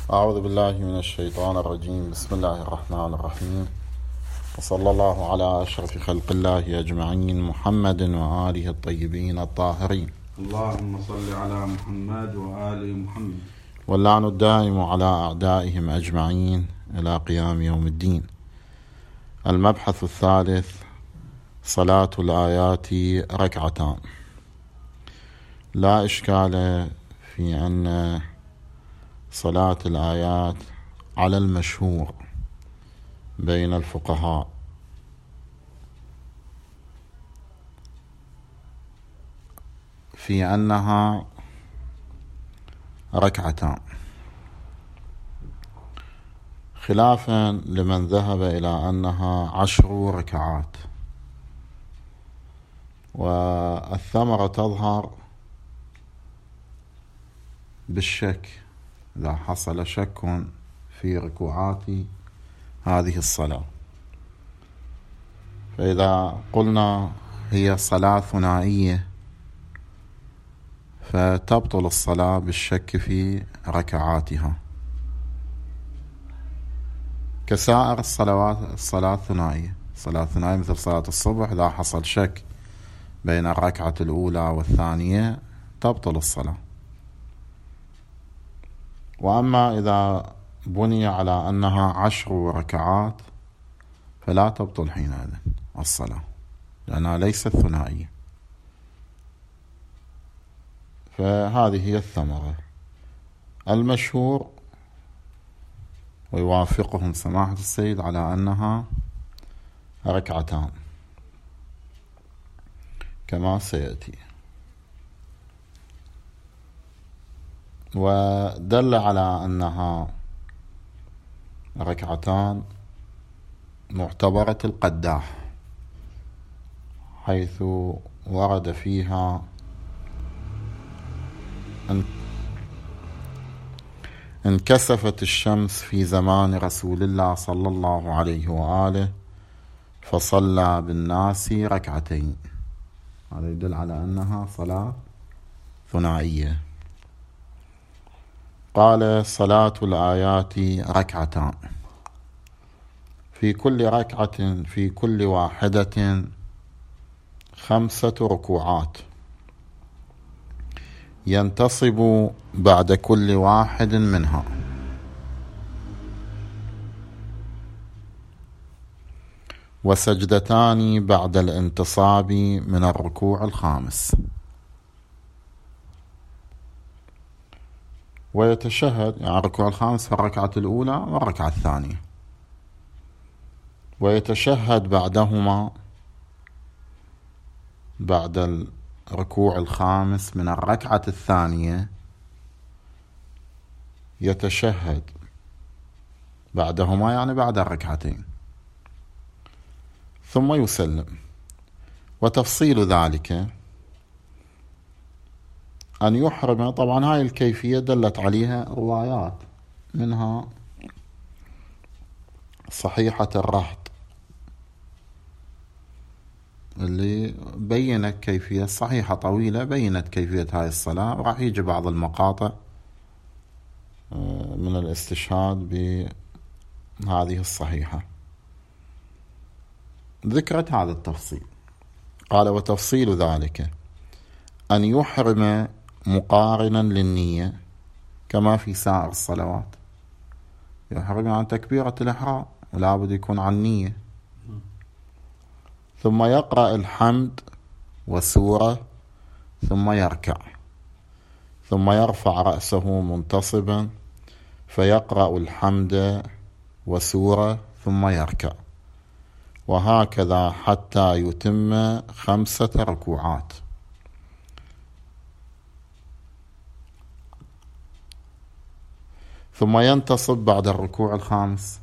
أعوذ بالله من الشيطان الرجيم. بسم الله الرحمن الرحيم، وصلى الله على أشرف خلق الله أجمعين، محمد وآله الطيبين الطاهرين. اللهم صل على محمد وآل محمد، واللعن الدائم على أعدائهم أجمعين إلى قيام يوم الدين. المبحث الثالث: صلاة الآيات ركعتان. لا إشكال في أن صلاة الآيات على المشهور بين الفقهاء في أنها ركعتان، خلافا لمن ذهب إلى أنها 10 ركعات. والثمرة تظهر بالشك إذا حصل شك في ركوعات هذه الصلاة. فإذا قلنا هي صلاة ثنائية فتبطل الصلاة بالشك في ركعاتها، كسائر الصلوات. الصلاة الثنائية مثل صلاة الصبح، إذا حصل شك بين الركعة الأولى والثانية تبطل الصلاة. وأما إذا بني على أنها 10 ركعات فلا تبطل حينئذ الصلاة، لأنها ليست ثنائية. فهذه هي الثمرة. المشهور ويوافقهم سماحة السيد على أنها ركعتان كما سيأتي. ودل على أنها ركعتان معتبرة القداح، حيث ورد فيها انكسفت الشمس في زمان رسول الله صلى الله عليه وآله فصلى بالناس ركعتين. هذا يدل على أنها صلاة ثنائية. قال: صلاة الآيات ركعتان، في كل واحدة 5 ركوعات، ينتصب بعد كل واحد منها، وسجدتان بعد الانتصاب من الركوع الخامس. ويتشهد، يعني الركوع الخامس في الركعة الأولى والركعة الثانية، ويتشهد بعدهما بعد الركوع الخامس من الركعة الثانية، يتشهد بعدهما يعني بعد الركعتين، ثم يسلم. وتفصيل ذلك أن يحرم. طبعا هاي الكيفية دلت عليها روايات، منها صحيحة الرهط اللي بينت كيفية، صحيحة طويلة بينت كيفية هاي الصلاة، وراح يجي بعض المقاطع من الاستشهاد بهذه الصحيحة ذكرت هذا التفصيل. قال: وتفصيل ذلك أن يحرم مقارنا للنية كما في سائر الصلوات. يحرم عن تكبيرة الإحرام ولا بد يكون عن نية، ثم يقرأ الحمد وسورة، ثم يركع، ثم يرفع رأسه منتصبا فيقرأ الحمد وسورة ثم يركع، وهكذا حتى يتم 5 ركوعات. ثم ينتصب بعد الركوع الخامس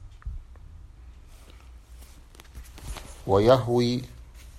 ويهوي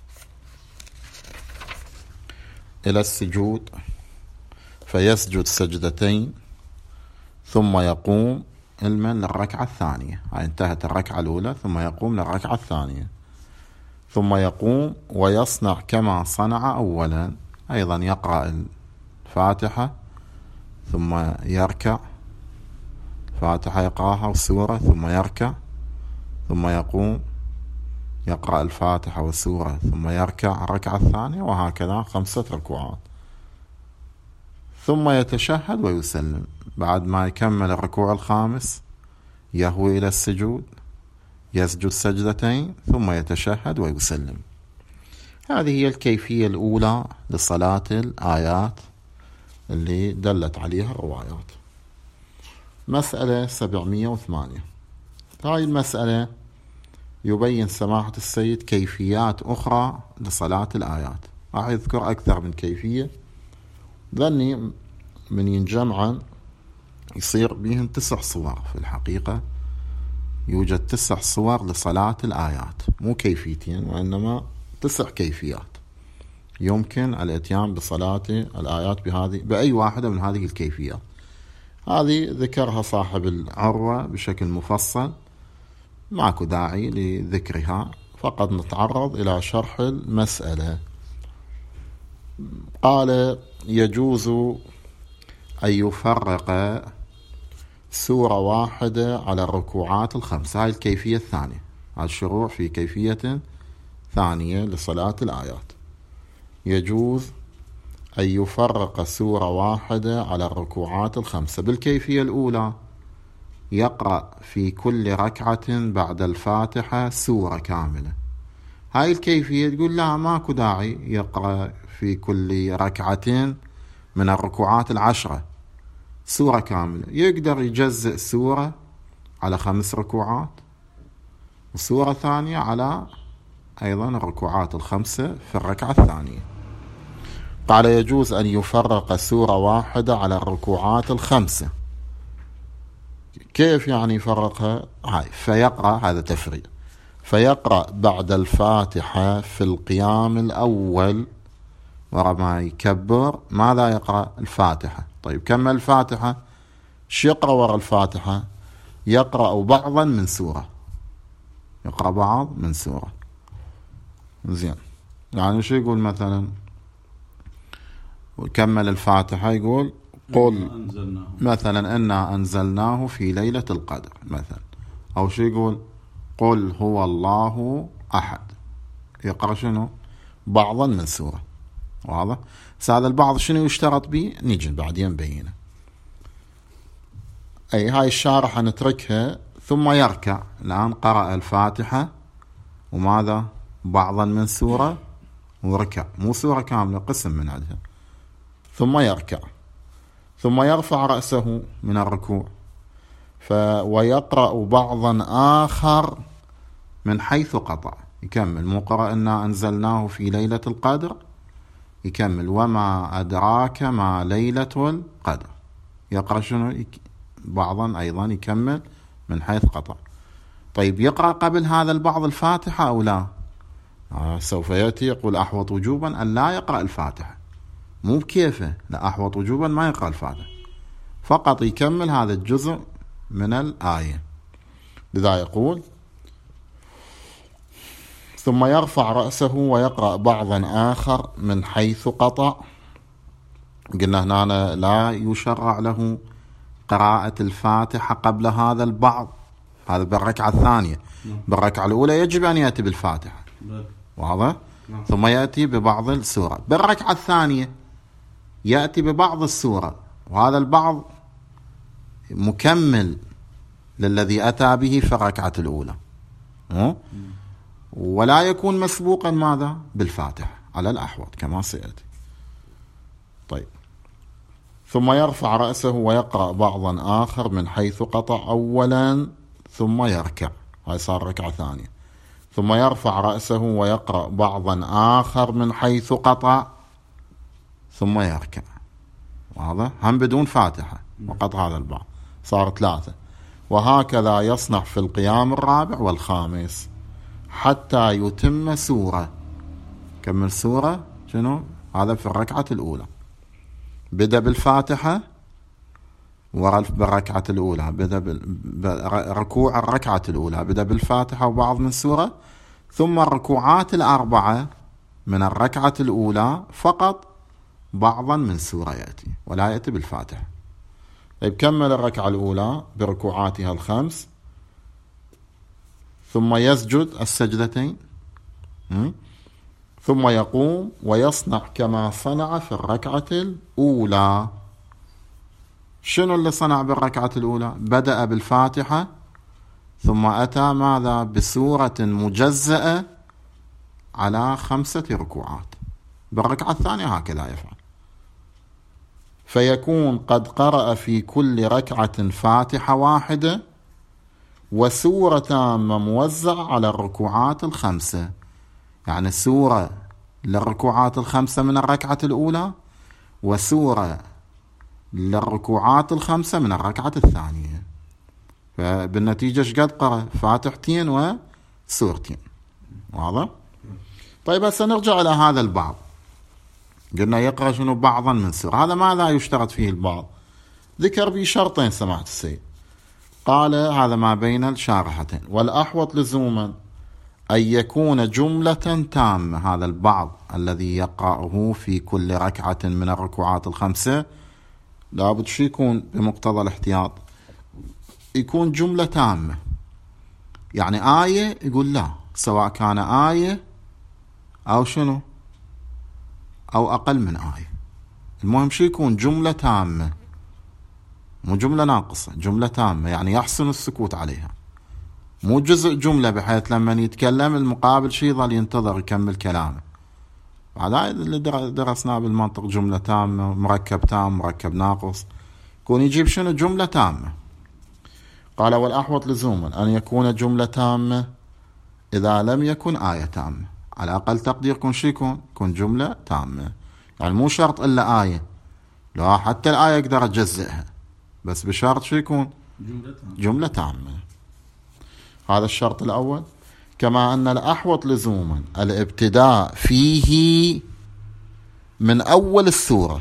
إلى السجود فيسجد سجدتين، ثم يقوم علما للركعة الثانية. انتهت الركعة الأولى ثم يقوم للركعة الثانية، ثم يقوم ويصنع كما صنع أولا، أيضا يقرأ الفاتحة ثم يركع الفاتحة يقرأها والسورة ثم يركع، ثم يقوم يقرأ الفاتحة والسورة ثم يركع الركعة الثانية، وهكذا 5 ركوعات. ثم يتشهد ويسلم. بعد ما يكمل الركوع الخامس يهوي إلى السجود، يسجد سجدتين ثم يتشهد ويسلم. هذه هي الكيفية الأولى لصلاة الآيات اللي دلت عليها الروايات. مسألة 708. هاي المسألة يبين سماحة السيد كيفيات أخرى لصلاة الآيات، راح يذكر أكثر من كيفية، ذني من ينجمعا يصير بهم 9 صور. في الحقيقة يوجد 9 صور لصلاة الآيات، مو كيفيتين وإنما 9 كيفيات يمكن الاتيان بصلاة الآيات بأي واحدة من هذه الكيفيات. هذه ذكرها صاحب العروة بشكل مفصل، ماكو داعي لذكرها، فقط نتعرض إلى شرح المسألة. قال: يجوز أن يفرق سورة واحدة على الركوعات ال5. هاي الكيفية الثانية، هذا الشروع في كيفية ثانية لصلاة الآيات. يجوز أن يفرق سورة واحدة على الركوعات ال5. بالكيفية الأولى يقرأ في كل ركعة بعد الفاتحة سورة كاملة. هاي الكيفية تقول لا، ماكو داعي يقرأ في كل ركعتين من الركوعات 10 سورة كاملة، يقدر يجزئ سورة على 5 ركوعات وسورة ثانية على أيضا الركوعات ال5 في الركعة الثانية. قال: يجوز أن يفرق سورة واحدة على الركوعات ال5. كيف يعني يفرقها؟ فيقرأ، هذا تفريق، فيقرأ بعد الفاتحة في القيام الأول ورا ما يكبر ماذا يقرأ؟ الفاتحة. طيب كمل الفاتحة، شو يقرأ ورا الفاتحة؟ يقرأ بعضا من سورة، يقرأ بعض من سورة. زين، يعني شو يقول مثلا؟ وكمل الفاتحة يقول قل مثلا إنا أنزلناه في ليلة القدر مثلا، أو شو يقول؟ قل هو الله أحد. يقرأ شنو؟ بعضا من سورة. واضح؟ هذا البعض شنو يشترط به؟ نيجي بعدين نبينه. أي هاي الشارحة نتركها. ثم يركع. الآن قرأ الفاتحة وماذا؟ بعضا من سورة وركع، مو سورة كاملة، قسم من عندها. ثم يركع، ثم يرفع رأسه من الركوع ويقرأ بعضا آخر من حيث قطع. يكمل، مو قرأ إنا أنزلناه في ليلة القدر، يكمل وما أدراك ما ليلة القدر. يقرأ شنو؟ بعضا أيضا، يكمل من حيث قطع. طيب يقرأ قبل هذا البعض الفاتحة أو لا؟ سوف يأتي يقول أحوط وجوبا أن لا يقرأ الفاتحة، مو بكيفه، لا، أحوط وجوبا ما يقرأ الفاتحة، فقط يكمل هذا الجزء من الآية. لذا يقول ثم يرفع رأسه ويقرأ بعضا آخر من حيث قطع. قلنا هنا لا يشرع له قراءة الفاتحة قبل هذا البعض، هذا بالركعة الثانية. بالركعة الأولى يجب أن يأتي بالفاتحة، واضح؟ ثم يأتي ببعض السورة. بالركعة الثانية يأتي ببعض السورة، وهذا البعض مكمل للذي أتى به في الركعة الأولى، ولا يكون مسبوقا ماذا؟ بالفاتحة على الأحوط كما سيأتي. طيب، ثم يرفع رأسه ويقرأ بعضا آخر من حيث قطع أولا ثم يركع. هاي صار ركعة ثانية. ثم يرفع رأسه ويقرأ بعضا آخر من حيث قطع ثم يركع. واضح؟ هم بدون فاتحة وقط هذا البعض، صار 3. وهكذا يصنع في القيام الرابع والخامس حتى يتم سورة. كمل سورة شنو؟ هذا في الركعة الأولى. بدأ بالفاتحة بالركعة الأولى، بدأ بركوع الركعة الأولى، بدأ بالفاتحة وبعض من سورة، ثم الركوعات 4 من الركعة الأولى فقط بعضا من سورة يأتي، ولا يأتي بالفاتحة. طيب كمل الركعة الأولى بركوعاتها الخمس، ثم يسجد السجدتين، ثم يقوم ويصنع كما صنع في الركعة الأولى. شنو اللي صنع بالركعة الأولى؟ بدأ بالفاتحة، ثم أتى ماذا؟ بسورة مجزأة على 5 ركوعات. بالركعة الثانية هكذا يفعل، فيكون قد قرأ في كل ركعة فاتحة واحدة وسورة تامة موزعة على الركوعات ال5، يعني سورة للركوعات ال5 من الركعة الأولى، وسورة للركوعات ال5 من الركعة الثانية. فبالنتيجة شقد قرأ؟ فاتحتين وسورتين. واضح؟ طيب هسه نرجع إلى هذا البعض. قلنا يقرأ شنو؟ بعضا من سورة. هذا ماذا يشترط فيه البعض؟ ذكر به شرطين سماحة السيد. قال هذا ما بين الشارحتين: والأحوط لزوما أن يكون جملة تامة. هذا البعض الذي يقرأه في كل ركعة من الركوعات ال5 لابد شو يكون بمقتضى الاحتياط؟ يكون جملة تامة، يعني آية يقول لا، سواء كان آية أو شنو أو أقل من آية، المهم شو يكون جملة تامة، مو جملة ناقصة، جملة تامة يعني يحسن السكوت عليها، مو جزء جملة بحيث لما يتكلم المقابل شي يظل ينتظر يكمل كلامه. هذا اللي درسناه بالمنطق، جملة تامة، مركب تام، مركب ناقص، يكون يجيب شنو؟ جملة تامة. قال: والأحوط لزوما أن يكون جملة تامة إذا لم يكن آية تامة. على أقل تقدير يكون شي يكون جملة تامة، يعني مو شرط إلا آية، لا حتى الآية أقدر أجزئها، بس بشرط شو يكون؟ جملة تامة. هذا الشرط الأول. كما أن الأحوط لزوما الابتداء فيه من أول السورة.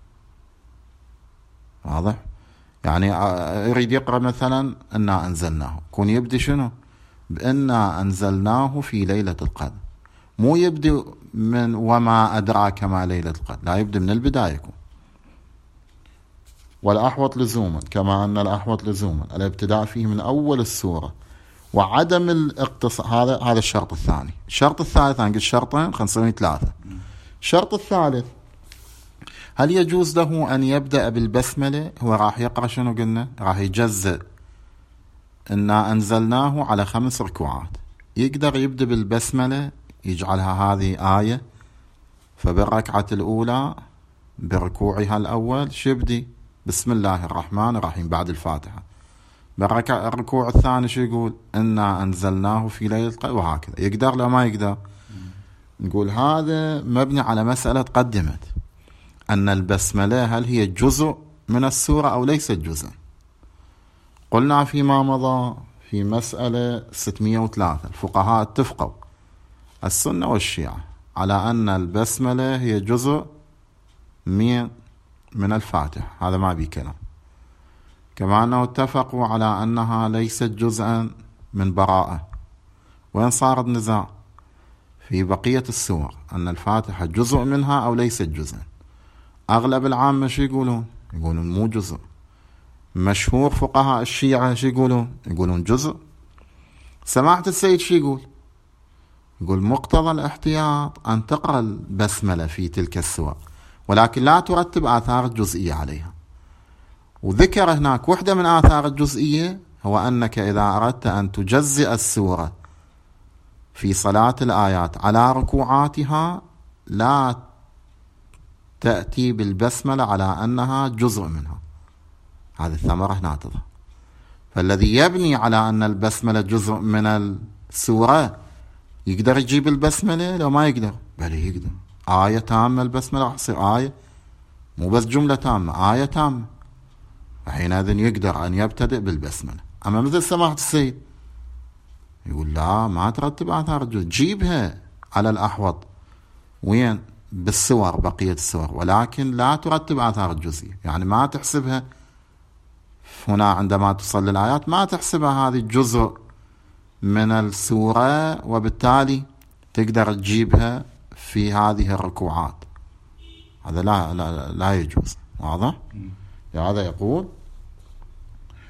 واضح؟ يعني يريد يقرأ مثلا إنا أنزلناه، يكون يبدي شنو؟ بإنا أنزلناه في ليلة القدر، مو يبدي من وما أدراك ما ليلة القدر، لا، يبدي من البداية يكون. والأحوط لزوما كما أن الأحوط لزوما الابتداء فيه من أول السورة وعدم الاقتصار. هذا الشرط الثاني. الشرط الثالث، أنا قلت شرطين، خلينا نسوي 3. الشرط الثالث: هل يجوز له أن يبدأ بالبسملة؟ هو راح يقرأ شنو قلنا؟ راح يجزء إنا أنزلناه على 5 ركوعات، يقدر يبدأ بالبسملة، يجعلها هذه آية، فبالركعة الأولى بركوعها الأول شبدي بسم الله الرحمن الرحيم بعد الفاتحة. الركوع الثاني شو يقول؟ إنا أنزلناه في ليلة القدر، وهكذا. يقدر لو ما يقدر؟ نقول هذا مبني على مسألة قدمت، أن البسملة هل هي جزء من السورة أو ليست جزء. قلنا فيما مضى في مسألة 603 الفقهاء اتفقوا، السنة والشيعة، على أن البسملة هي جزء من الفاتحة، هذا ما بي كلام. كما أنه اتفقوا على أنها ليست جزءا من براءة. وين صار النزاع؟ في بقية السور، أن الفاتحة جزء منها أو ليست جزءا. أغلب العامة شو يقولون؟ يقولون مو جزء. مشهور فقهاء الشيعة شو يقولون؟ يقولون جزء. سماحة السيد شو يقول؟ يقول مقتضى الاحتياط أن تقرأ البسملة في تلك السور، ولكن لا ترتب آثار الجزئية عليها. وذكر هناك وحدة من آثار الجزئية، هو أنك إذا أردت أن تجزئ السورة في صلاة الآيات على ركوعاتها لا تأتي بالبسملة على أنها جزء منها. هذه الثمرة هنا تظهر. فالذي يبني على أن البسملة جزء من السورة يقدر يجيب البسملة؟ لو ما يقدر، بل يقدر. آية تامة البسملة راح تصير آية، مو بس جملة تامة، آية تامة، فحينئذ يقدر أن يبتدئ بالبسملة. أما مثل سماحة السيد يقول لا، ما ترتب آثار الجزء، جيبها على الأحوط وين؟ بالسور، بقية السور، ولكن لا ترتب آثار الجزئية، يعني ما تحسبها هنا عندما تصل الآيات، ما تحسبها هذه جزء من السورة، وبالتالي تقدر تجيبها في هذه الركوعات. هذا لا يجوز. واضح؟ هذا يقول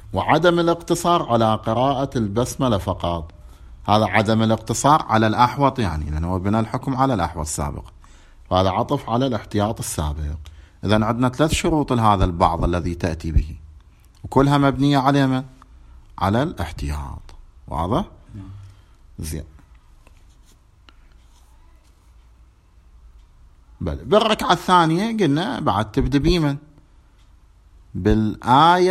وعدم الاقتصار على قراءة البسملة فقط. هذا عدم الاقتصار على الأحوط، يعني لأنه بنى الحكم على الأحوط السابق، وهذا عطف على الاحتياط السابق. إذن عندنا 3 شروط لهذا البعض الذي تأتي به، وكلها مبنية على من؟ على الاحتياط. واضح؟ زين. بل بالركعة الثانية قلنا بعد تبدأ بمن؟ بالآية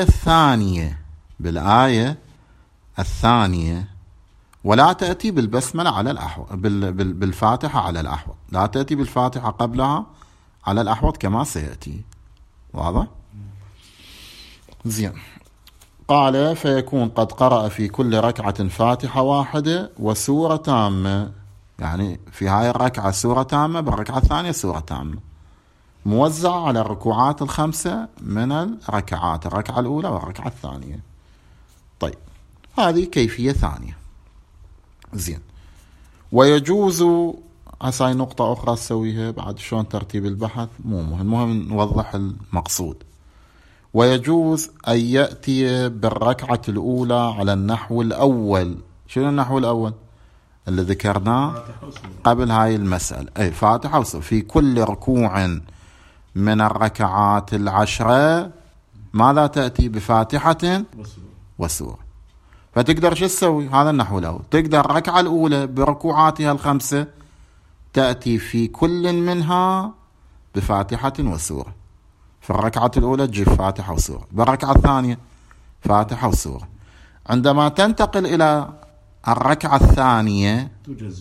الثانية، ولا تأتي بالبسملة على الأحوط، بالفاتحة على الأحوط، لا تأتي بالفاتحة قبلها على الأحوط كما سيأتي. واضح؟ زين. قال فيكون قد قرأ في كل ركعة فاتحة واحدة وسورة تامة، يعني في هاي الركعة سورة تامة، بالركعة الثانية سورة تامة، موزعة على الركوعات 5 من الركعات، الركعة الأولى والركعة الثانية. طيب هذه كيفية ثانية. زين. ويجوز، هسه نقطة أخرى تسويها بعد، شلون ترتيب البحث مو مهم، المهم نوضح المقصود. ويجوز أن يأتي بالركعة الأولى على النحو الأول. شنو النحو الأول اللي ذكرناه قبل هاي المسألة؟ أي فاتحة وسورة. في كل ركوع من الركعات 10 ماذا تأتي؟ بفاتحة وسورة. فتقدر شو تسوي؟ هذا النحو الأول. تقدر الركعة الأولى بركوعاتها 5 تأتي في كل منها بفاتحة وسورة. في الركعة الأولى تجيب فاتحة وسورة، بالركعة الثانية فاتحة وسورة. عندما تنتقل إلى الركعة الثانية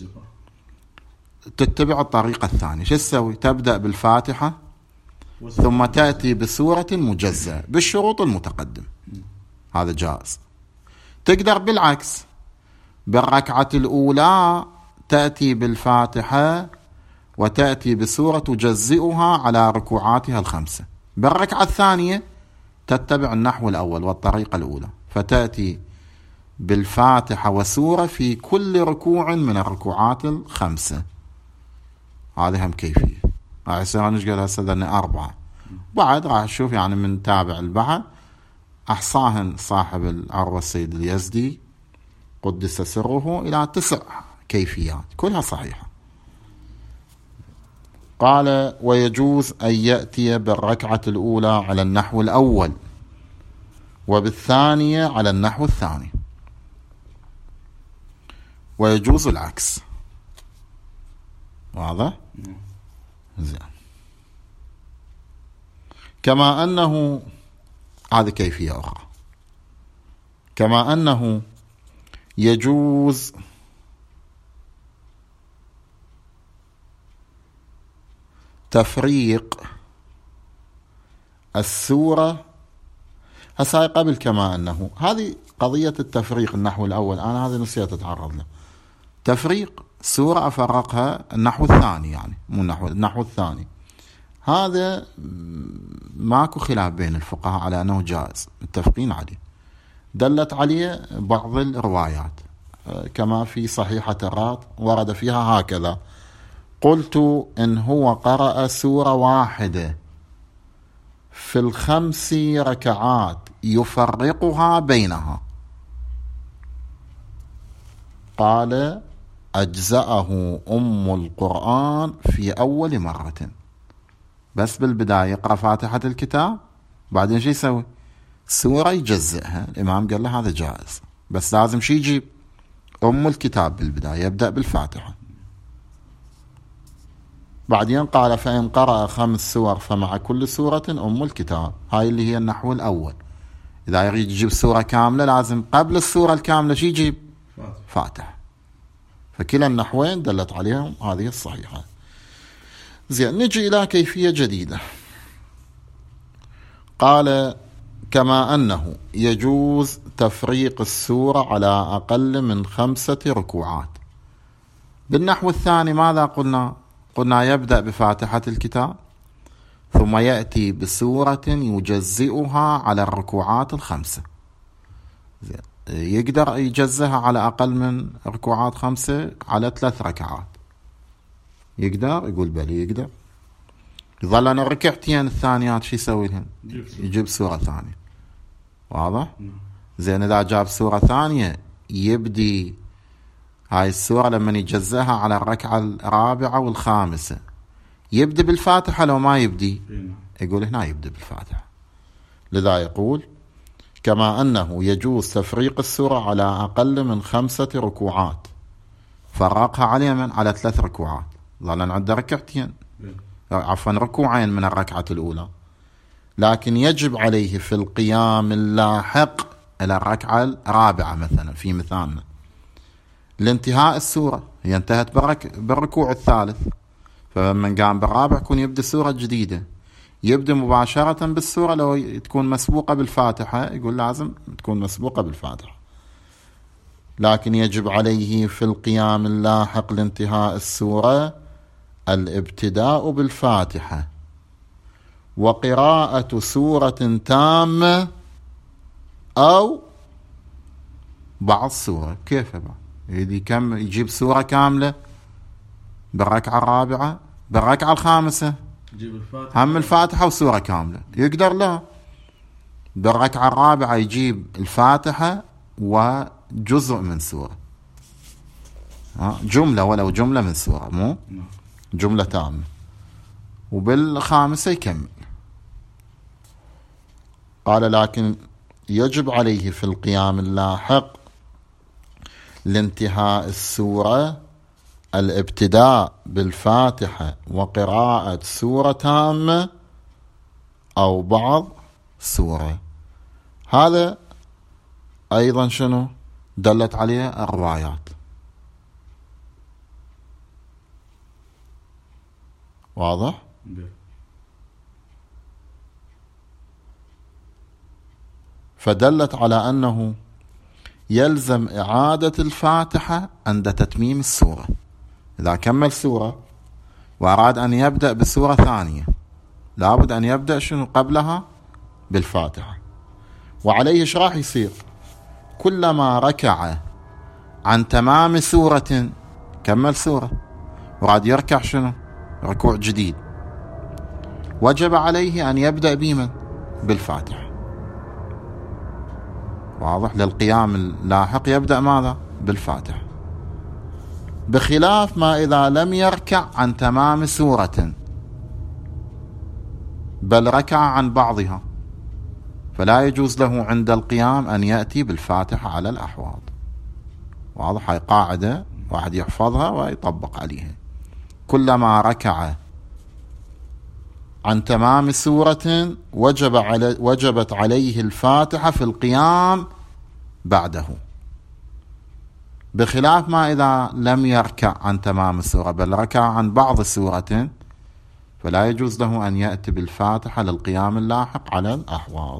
تتبع الطريقة الثانية. شو تسوي؟ تبدأ بالفاتحة ثم تأتي بسورة مجزأة بالشروط المتقدم، هذا جائز. تقدر بالعكس، بالركعة الأولى تأتي بالفاتحة وتأتي بسورة تجزئها على ركوعاتها 5. بالركعة الثانية تتبع النحو الأول والطريقة الأولى، فتأتي بالفاتحة وسورة في كل ركوع من الركوعات 5. هذه هم كيفية. راح يصير نشقل هسه ذني 4. بعد راح نشوف يعني من تابع البحث أحصاهن صاحب العروة السيد اليزدي قدس سره إلى 9 كيفيات كلها صحيحة. قال ويجوز أن يأتي بالركعة الأولى على النحو الأول وبالثانية على النحو الثاني، ويجوز العكس. واضح؟ زين. كما أنه، هذه كيفية أخرى، كما أنه يجوز تفريق السورة. هسه قبل كما أنه، هذه قضية التفريق النحو الأول أنا هذه نسيت أتعرض له. تفريق سورة أفرقها النحو الثاني، يعني مو النحو الثاني، هذا ماكو خلاف بين الفقهاء على أنه جائز، متفقين عليه. دلت عليه بعض الروايات كما في صحيحة الراط ورد فيها هكذا: قلت إن هو قرأ سورة واحدة في 5 ركعات يفرقها بينها، قال أجزأه أم القرآن في أول مرة. بس بالبداية يقرأ فاتحة الكتاب، بعدين شي يسوي؟ سورة يجزئها. الإمام قال له هذا جائز، بس لازم شي يجيب أم الكتاب بالبداية، يبدأ بالفاتحة. بعدين قال فإن قرأ 5 سور فمع كل سورة أم الكتاب. هاي اللي هي النحو الأول. إذا يريد يجيب سورة كاملة لازم قبل السورة الكاملة شي يجيب؟ فاتحة. فكلا النحوين دلت عليهم هذه الصحيحة. زين، نجي إلى كيفية جديدة. قال كما أنه يجوز تفريق السورة على أقل من 5 ركوعات. بالنحو الثاني ماذا قلنا؟ قلنا يبدأ بفاتحة الكتاب ثم يأتي بسورة يجزئها على الركوعات 5. زين. يقدر يجزها على أقل من ركوعات 5 على 3 ركعات. يقدر؟ يقول بلي يقدر. يظل أنا ركعتين الثانيات شو يسوي لهم؟ يجيب سورة ثانية. واضح؟ زين إذا جاب سورة ثانية يبدي هاي السورة لما يجزأها على الركعة الرابعة والخامسة يبدي بالفاتحة لو ما يبدي؟ يقول هنا يبدي بالفاتحة. لذا يقول كما أنه يجوز تفريق السورة على أقل من 5 ركوعات، فرقها على من؟ على 3 ركوعات، ظل عنده ركعتين عفوا ركوعين من الركعة الأولى، لكن يجب عليه في القيام اللاحق إلى الركعة الرابعة مثلا في مثالنا لانتهاء السورة، هي انتهت بالركوع الثالث، فمن قام بالرابع يكون يبدأ سورة جديدة، يبدأ مباشرة بالسورة لو تكون مسبوقة بالفاتحة يقول لازم تكون مسبوقة بالفاتحة، لكن يجب عليه في القيام اللاحق لانتهاء السورة الابتداء بالفاتحة وقراءة سورة تامة أو بعض سورة. كيف بقى يجيب سورة كاملة بالركعة الرابعة، بالركعة الخامسة هم الفاتحة وسورة كاملة يقدر؟ لا، بالركعة الرابعة يجيب الفاتحة وجزء من سورة، جملة ولو جملة من سورة، مو جملة تامة، وبالخامسة يكمل. قال لكن يجب عليه في القيام اللاحق لانتهاء السورة الابتداء بالفاتحة وقراءة سورة تامة أو بعض سورة. هذا أيضا شنو دلت عليه الروايات، واضح؟ فدلت على أنه يلزم إعادة الفاتحة عند تتميم السورة. إذا كمل سورة وأراد أن يبدأ بسورة ثانية لابد أن يبدأ شنو قبلها؟ بالفاتحة. وعليه إيش راح يصير؟ كلما ركع عن تمام سورة، كمل سورة وراد يركع شنو؟ ركوع جديد، وجب عليه أن يبدأ بمن؟ بالفاتحة. واضح؟ للقيام اللاحق يبدأ ماذا؟ بالفاتحة، بخلاف ما إذا لم يركع عن تمام سورة بل ركع عن بعضها، فلا يجوز له عند القيام أن يأتي بالفاتحة على الأحواض. واضح؟ هاي قاعدة واحد يحفظها ويطبق عليها. كلما ركع عن تمام سورة وجبت عليه الفاتحة في القيام بعده، بخلاف ما إذا لم يركع عن تمام السورة بل ركع عن بعض السورة فلا يجوز له أن يأتي بالفاتحة للقيام اللاحق على الأحواض.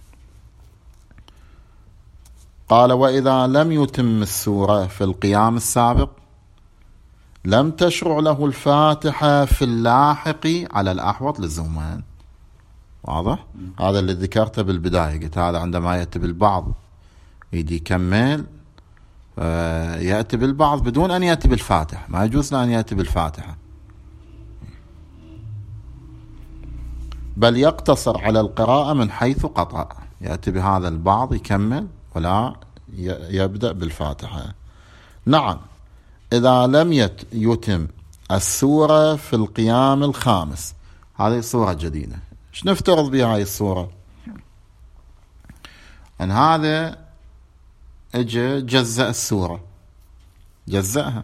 قال وإذا لم يتم السورة في القيام السابق لم تشرع له الفاتحة في اللاحق على الأحوط لزومان. واضح؟ هذا اللي ذكرته بالبداية، قلت هذا عندما يأتي بالبعض يدي يكمل يأتي بالبعض بدون أن يأتي بالفاتحة، ما يجوز له أن يأتي بالفاتحة، بل يقتصر على القراءة من حيث قطع، يأتي بهذا البعض يكمل ولا يبدأ بالفاتحة. نعم، إذا لم يتم السورة في القيام الخامس، هذه صورة جديدة، ايش نفترض بها هاي الصورة؟ أن هذا اجى جزأ السورة، جزأها،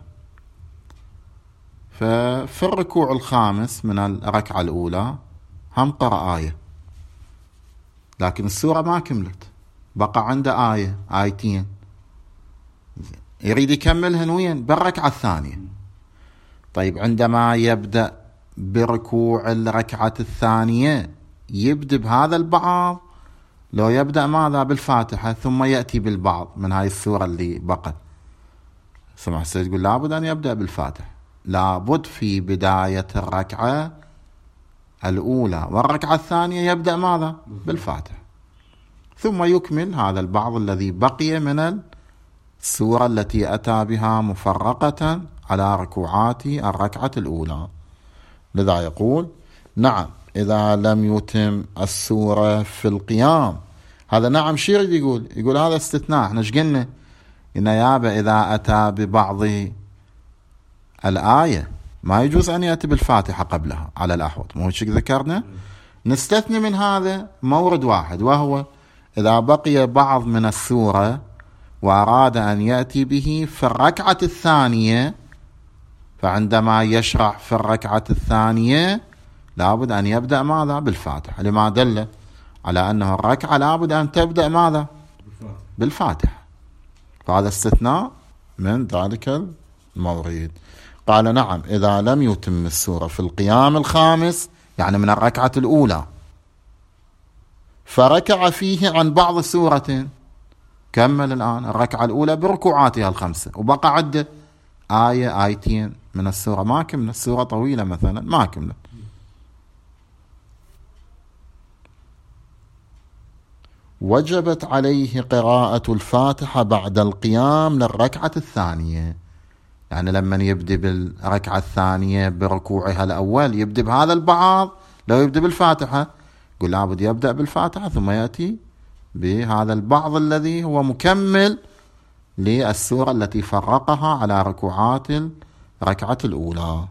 ففي الركوع الخامس من الركعة الأولى هم قرأ آية، لكن السورة ما كملت، بقى عنده آية آيتين، يريد يكملهن وين؟ بالركعة الثانية. طيب عندما يبدأ بركوع الركعة الثانية يبدأ بهذا البعض لو يبدأ ماذا؟ بالفاتحة ثم يأتي بالبعض من هاي السورة اللي بقت؟ سمع السيد يقول لابد أن يبدأ بالفاتحة، لابد في بداية الركعة الأولى والركعة الثانية يبدأ ماذا؟ بالفاتحة، ثم يكمل هذا البعض الذي بقي من السورة التي أتى بها مفرقة على ركوعات الركعة الأولى. لذا يقول نعم، إذا لم يتم السورة في القيام هذا نعم شو يريد يقول؟ يقول هذا استثناء. احنا ايش قلنا؟ إن يابا إذا أتى ببعض الآية ما يجوز أن يأتي بالفاتحة قبلها على الأحوط، مو هيك ذكرنا؟ نستثني من هذا مورد واحد، وهو إذا بقي بعض من السورة وأراد أن يأتي به في الركعة الثانية، فعندما يشرع في الركعة الثانية لابد أن يبدأ ماذا؟ بالفاتحة، لما دل على أنه الركعة لابد أن تبدأ ماذا؟ بالفاتحة. فهذا استثناء من ذلك المورد. قال نعم إذا لم يتم السورة في القيام الخامس، يعني من الركعة الأولى، فركع فيه عن بعض سورة، كمل الآن الركعة الأولى بركوعاتها الخمسة وبقى عده آية آيتين من السورة ما كملت، السورة طويلة مثلا ما كملت، وجبت عليه قراءة الفاتحة بعد القيام للركعة الثانية. يعني لما يبدأ بالركعة الثانية بركوعها الأول يبدأ بهذا البعض، لو يبدأ بالفاتحة يقول لابد يبدأ بالفاتحة ثم يأتي بهذا البعض الذي هو مكمل للسورة التي فرقها على ركوعات الركعة الأولى.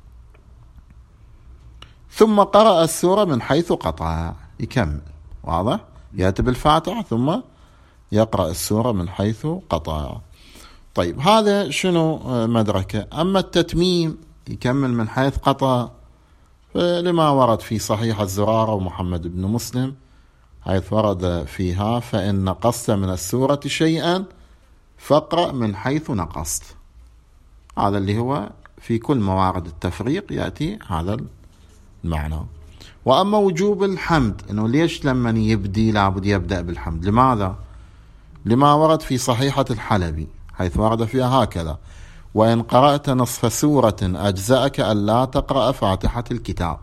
ثم قرأ السورة من حيث قطع، يكمل، واضح؟ يأتي بالفاتحة ثم يقرأ السورة من حيث قطع. طيب هذا شنو مدركة؟ أما التتميم يكمل من حيث قطع لما ورد في صحيح الزرارة ومحمد بن مسلم حيث ورد فيها فإن نقصت من السورة شيئا فاقرأ من حيث نقصت. هذا اللي هو في كل موارد التفريق يأتي هذا المعنى. وأما وجوب الحمد، إنه ليش لما يبدي لابد يبدأ بالحمد؟ لماذا؟ لما ورد في صحيحة الحلبي حيث ورد فيها هكذا: وإن قرأت نصف سورة أجزأك ألا تقرأ فاتحة الكتاب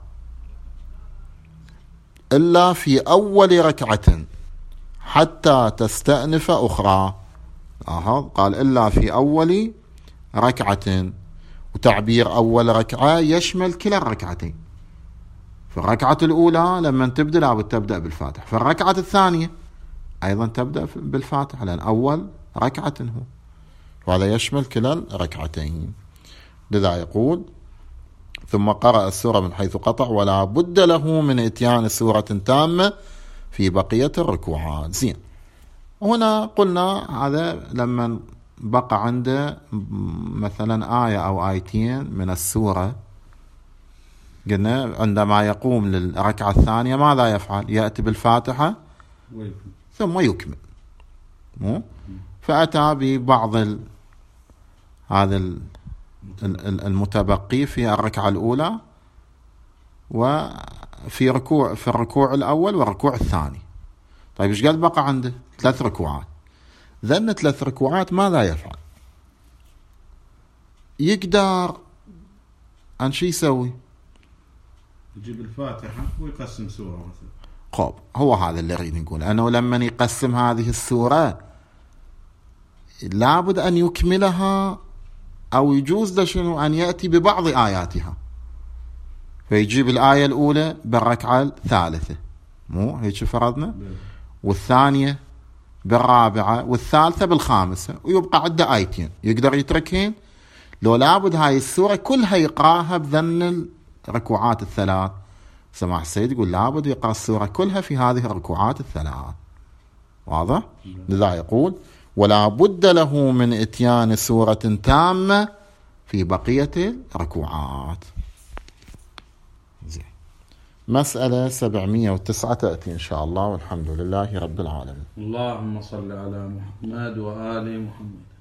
إلا في أول ركعة حتى تستأنف أخرى. قال إلا في أول ركعة، وتعبير أول ركعة يشمل كلا الركعتين. في الركعة الأولى لما تبدأ لابد تبدأ بالفاتحة، في الركعة الثانية أيضا تبدأ بالفاتحة لأن أول ركعة هو، وهذا يشمل كلا الركعتين. لذا يقول: ثم قرأ السورة من حيث قطع ولا بد له من إتيان سورة تامة في بقية الركوعات. زين، هنا قلنا هذا لما بقى عنده مثلا آية أو آيتين من السورة، قلنا عندما يقوم للركعة الثانية ماذا يفعل؟ يأتي بالفاتحة ثم يكمل. فأتى ببعض هذا المتبقي في الركعة الأولى وفي في الركوع الأول والركوع الثاني. طيب إيش قال بقى عنده؟ 3 ركوعات. ذن 3 ركوعات ماذا يفعل؟ يقدر أن شي يسوي؟ يجيب الفاتحة ويقسم سورة مثلا. خب، هو هذا اللي أريد نقول، أنه لما يقسم هذه السورة لابد أن يكملها، أو يجوز لشنو أن يأتي ببعض آياتها، فيجيب الآية الأولى بالركعة الثالثة، مو هيك فرضنا، والثانية بالرابعة، والثالثة بالخامسة، ويبقى عنده آيتين يقدر يتركين. لو لابد هاي السورة كلها يقراها بذن الركوعات الثلاث، سماح السيد يقول لابد يقرأ السورة كلها في هذه الركوعات الثلاث. واضح؟ لذا يقول: ولا بد له من إتيان سورة تامة في بقية الركوعات. مسألة 709 تأتي إن شاء الله، والحمد لله رب العالمين. اللهم صل على محمد وآل محمد.